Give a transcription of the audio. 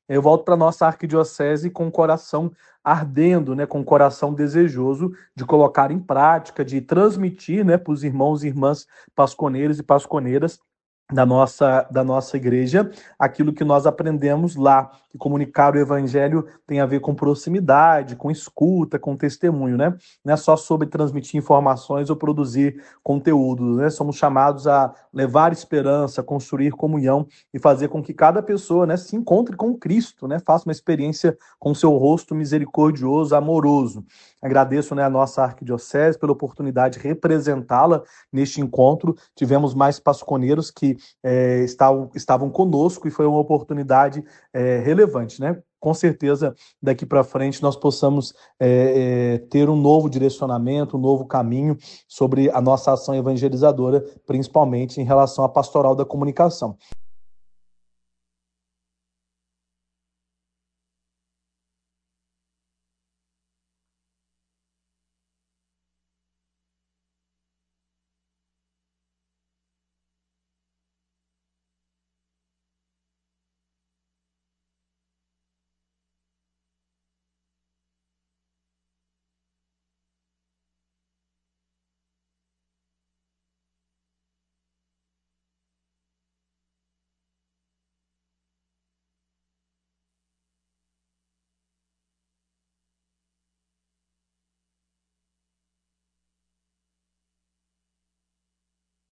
eu volto para a nossa arquidiocese com o coração ardendo, né, com o coração desejoso de colocar em prática, de transmitir, né, para os irmãos e irmãs pasconeiros e pasconeiras da nossa igreja, aquilo que nós aprendemos lá. Que comunicar o evangelho tem a ver com proximidade, com escuta, com testemunho, né? Não é só sobre transmitir informações ou produzir conteúdo, né? Somos chamados a levar esperança, construir comunhão e fazer com que cada pessoa, né, se encontre com Cristo, né? Faça uma experiência com seu rosto misericordioso, amoroso. Agradeço, né, a nossa arquidiocese pela oportunidade de representá-la neste encontro. Tivemos mais pasconeiros que estavam conosco e foi uma oportunidade relevante, né? Com certeza, daqui para frente, nós possamos ter um novo direcionamento, um novo caminho sobre a nossa ação evangelizadora, principalmente em relação à pastoral da comunicação.